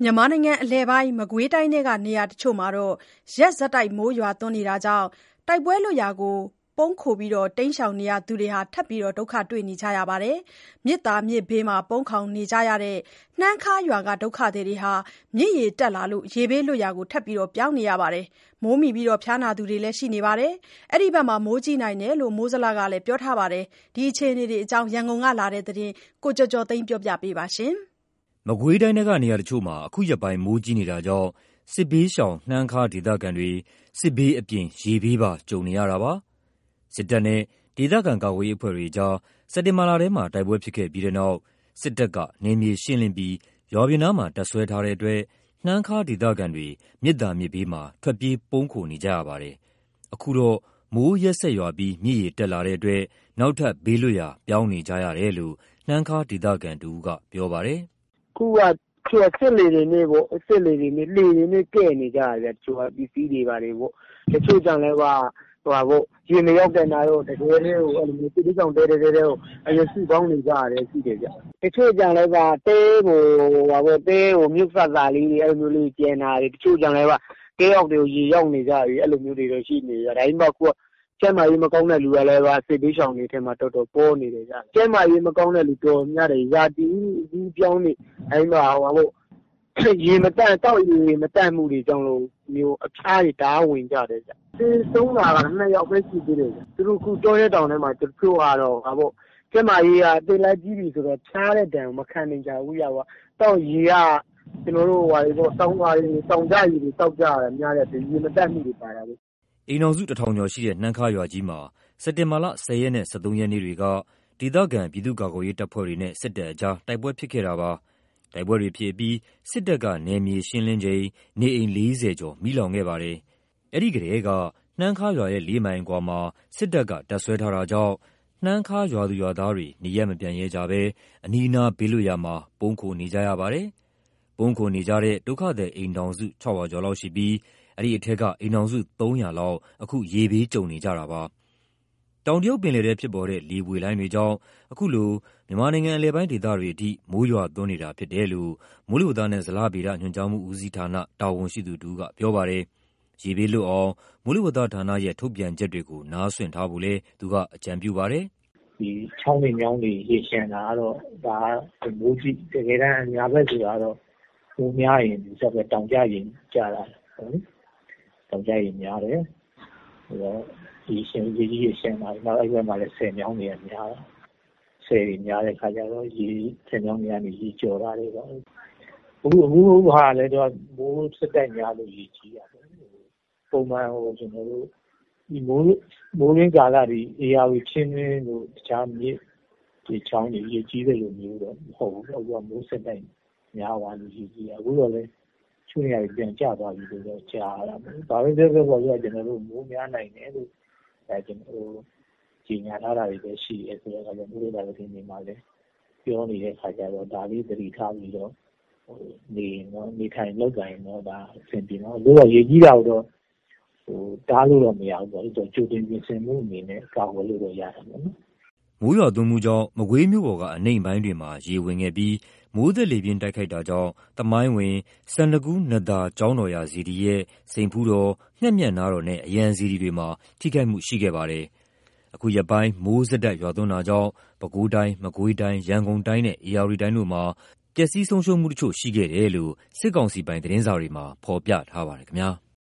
မြန်မာနိုင်ငံအလယ်ပိုင်းမကွေးတိုင်းထဲကနေရာတချို့မှာရက်ဆက်တိုက်မိုးရွာသွန်းနေတာကြောင့်တိုက်ပွဲလွတ်ရာကိုပုန်းခိုတိမ်းရှောင်နေရသူတွေထပ်ပြီးဒုက္ခတွေ့နေကြရပါတယ်။မြစ်သာမြစ်ဘေးမှာပုန်းခိုနေကြရတဲ့နှမ်းခါးရွာကဒုက္ခသည်တွေမြစ်ရေတက်လာလို့ရေဘေးလွတ်ရာကိုထပ်ပြီးပြောင်းနေရပါတယ်။မိုးမိဖျားနာသူတွေလည်းရှိနေပါတယ်။အဲ့ဒီဘက်မှာမိုးကြီးနိုင်တယ်လို့မိုးဇလကလည်းပြောထားပါတယ်။ဒီအခြေအနေတွေအကြောင်းရန်ကုန်ကလာတဲ့သတင်းကိုကျော်ကျော်သိန်းပြောပြပေးပါမယ်။မကွေးတိုင်းထဲကနေရာတချို့မှာအခုရက်ပိုင်းမိုးကြီးနေတာကြောင့်စစ်ဘေးရှောင်နှမ်းခါးဒေသခံတွေစစ်ဘေးအပြင်ရေဘေးပါကြုံနေရတာပါ။စစ်တပ်နဲ့ဒေသခံကာကွယ်ရေးအဖွဲ့တွေကြားစက်တင်ဘာလထဲမှာတိုက်ပွဲဖြစ်ခဲ့ပြီးတဲ့နောက်စစ်တပ်ကနယ်မြေရှင်းလင်းပြီးရွာပြင်နားမှာတပ်စွဲထားတဲ့အတွက်နှမ်းခါးဒေသခံတွေမြစ်သာမြစ်ဘေးမှာထွက်ပြေးပုန်းခိုနေကြရပါတယ်။အခုတော့မိုးရက်ဆက်ရွာပြီးမြစ်ရေတက်လာတဲ့အတွက်နောက်ထပ်ဘေးလွတ်ရာပြောင်းနေကြရတယ်လို့နှမ်းခါးဒေသခံတဦးကပြောပါတယ်။အခုကစစ်လေတွေနဲ့ပေါ့စစ်လေတွေနဲ့လေတွေနဲ့ကဲ့နေကြရတယ်တချို့ကပစ္စည်းတွေပါတယ်ပေါ့တချို့ကြောင့်လည်းရေမရောက်တဲ့နာတော့တကယ်လေးကိုအဲ့လိုမျိုးတိတိကျကျတဲကိုအရင်စုပေါင်းနေကြရတယ်ရှိတယ်ဗျတချို့ကြောင့်လည်းတဲကိုမြုပ်ဆက်စာလေးတွေအဲ့လိုမျိုးလေးကျန်တာတွေတချို့ကြောင့်လည်းတဲရောက်တွေကိုရေရောက်နေကြပြီအဲ့လိုမျိုးတွေတော့ရှိနေကြဒါပေမဲ့ကျမ်းမာရေးမကောင်းတဲ့လူကလည်းစစ်ဘေးရှောင်တွေထဲမှာတော်တော်ပေါ်နေတယ်ဗျကျမ်းမာရေးမကောင်းတဲ့လူတော်များတယ်ရာတီဦးပြောင်းနေအဲ့မှာရေမတန့်တောက်ရေမတန့်မှုတွေကြောင့်လို့မျိုးအဖျားတွေဓာတ်ဝင်ကြတယ်ဗျသေဆုံးတာက2ယောက်ပဲရှိသေးတယ်ဗျသူတို့ခုတောရဲတောင်ထဲမှာတချို့ကတော့ကျမ်းမာရေးကတေးလိုက်ကြီးပြီဆိုတော့ဖျားတဲ့တံမခံနိုင်ကြဘူးတောက်ရေကကျွန်တော်တို့တောင်းကြရေတွေတောက်ကြရတယ်များတဲ့ရေမတန့်မှုတွေပါတာပဲအိမ်တော်စု1000ကျော်ရှိတဲ့နှမ်းခါးရွာကြီးမှာစက်တင်ဘာလ10ရက်နဲ့13ရက်နေ့တွေကဒေသခံပြည်သူ့ကာကွယ်ရေးတပ်ဖွဲ့တွေနဲ့စစ်တပ်အကြားတိုက်ပွဲဖြစ်ခဲ့တာပါတိုက်ပွဲတွေဖြစ်ပြီးစစ်တပ်ကနယ်မြေရှင်းလင်းချိန်နေအိမ်40ကျော်မိလောင်ခဲ့ပါတယ်အဲ့ဒီကလေးကနှမ်းခါးရွာရဲ့4မိုင်ကွာမှာစစ်တပ်ကတပ်ဆွဲထားတာကြောင့်နှမ်းခါးရွာသူရွာသားတွေနေရက်မပြန်ရဲကြဘဲအနီးအနားဘေးလွတ်ရာမှာပုန်းခိုနေကြရပါတယ်ပုန်းခိုနေကြတဲ့ဒုက္ခသည်အိမ်ထောင်စု600ကျော်လောက်ရှိပြီးအဲ့ဒီအထက်ကအိမ်ထောင်စု300လောက်အခုရေဘေးကြုံနေကြတာပါတောင်တရုတ်ပင်လယ်ထဲဖြစ်ပေါ်တဲ့လေပွေလိုင်းတွေကြောင့်အခုလိုမြန်မာနိုင်ငံအလယ်ပိုင်းဒေသတွေအထိမိုးရွာသွန်းနေတာဖြစ်တယ်လို့မိုးလေဝသနဲ့ဇလဗေဒညွှန်ကြားမှုဦးစီးဌာနတာဝန်ရှိသူတို့ကပြောပါတယ်။ရေဘေးလွတ်အောင်မိုးလေဝသဌာနရဲ့ထုတ်ပြန်ချက်တွေကိုနားစွင့်ထားဖို့လည်းသူကအကြံပြုပါတယ်။ဒီချောင်းတွေမြောင်းတွေရေရှမ်းတာကတော့ဒါမိုးကြီးတကယ်တမ်းညာဘက်ဆိုတာတော့မိုးများရင်ဒီဆက်ပဲတောင်ကျရင်ကျတာဟုတ်တောင်ကျရင်များတယ်ဆိုတော့ဒီရှင်ကြီးရှမ်းတာနောက်အဲ့ဘက်မှာလည်းဆယ်မြောင်းတွေများတာဆယ်တွေများတဲ့ခါကျတော့ရေဆယ်မြောင်းတွေကနေရေကျော်တာတွေပေါ့အခုဟာလည်းတော့မိုးစက်တက်များလို့ရေကြီးရတယ်ပုံမှန်ကျွန်တော်တို့ဒီမိုးရင်းကာလဒီအေယာဝီချင်းတို့တခြားမြစ်ဒီချောင်းတွေရေကြီးတယ်လို့မျိုးတော့မဟုတ်ဘူးအခုကမိုးစက်တက်များသွားလို့ရေကြီးအခုတော့လည်းချွေးရပြန်ကျသွားပြီလို့တော့ကြားရတာဒါပေမဲ့ပေါ့ကျွန်တော်တို့မိုးများနိုင်တယ်လို့ကျွန်တော်တို့ကြီးညာထားတာတွေပဲရှိရဲဆိုတော့မိုးလေဝသသတင်းတွေမှာလည်းပြောနေတဲ့ခါကျတော့ဒါလေးသတိထားပြီးတော့နေထိုင်လောက်တိုင်းတော့ဒါအဆင်ပြေတော့လို့ရေကြီးတာတော့တားလို့တော့မရဘူးပေါ့ကြိုတင်ပြင်ဆင်မှုအနေနဲ့ကာကွယ်လို့တော့ရတယ်ပေါ့နော်မိုးရွာသွန်းမှုကြောင့်မကွေးမြို့ပေါ်ကအနိမ့်ပိုင်းတွေမှာရေဝင်ခဲ့ပြီးမိုးသက်လေပြင်းတိုက်ခိုက်တာကြောင့်တမိုင်းဝင်စန္ဒကူးနသာကျောင်းတော်ရာစီဒီရဲ့စိန်ဖူးတော်ငှက်မြတ်နားတော်နဲ့အရန်စီဒီတွေမှာထိခိုက်မှုရှိခဲ့ပါတယ်အခုရက်ပိုင်းမိုးစက်တက်ရွာသွန်းတာကြောင့်ပဲခူးတိုင်းမကွေးတိုင်းရန်ကုန်တိုင်းနဲ့အေရဝတီတိုင်းတို့မှာပျက်စီးဆုံးရှုံးမှုတချို့ရှိခဲ့တယ်လို့စစ်ကောင်စီပိုင်သတင်းစာတွေမှာဖော်ပြထားပါတယ်ခင်ဗျာ။